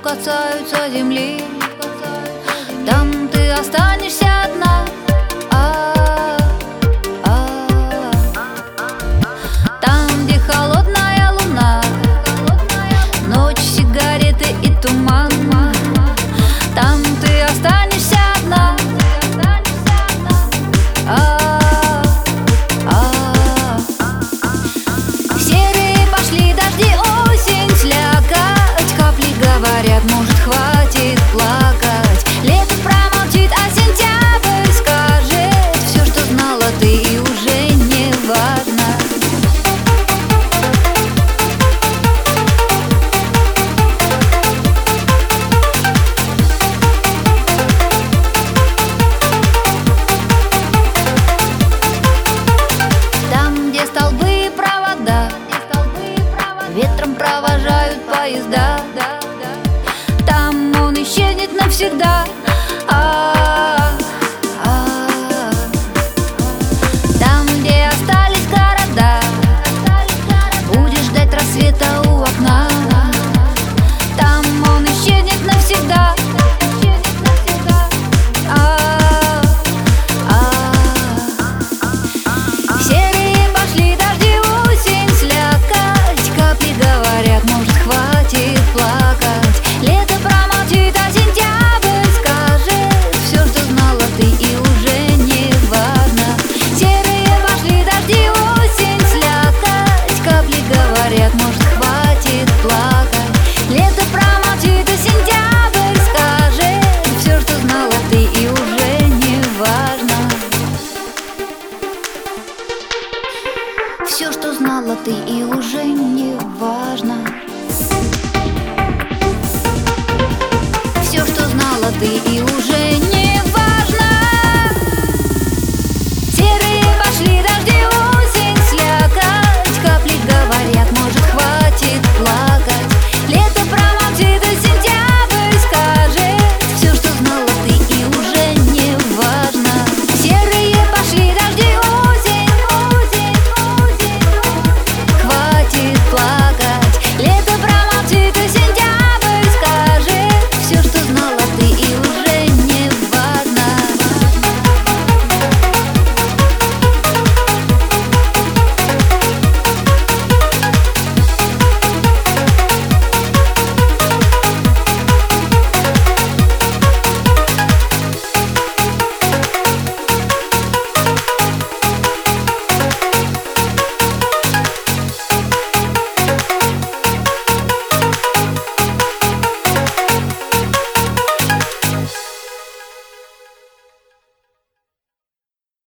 касаются земли. Там ты останешься одна. Там, где холодная луна, ночь, сигареты и туман. Там ты останешься одна. Серые пошли дожди, осень слякоть. Капли говорят, может, хватит плакать. Лето промолчит, а сентябрь скажет все, что знала ты, и уже не важно. Там, где столбы и провода, ветром провожают поезда, там он исчезнет навсегда.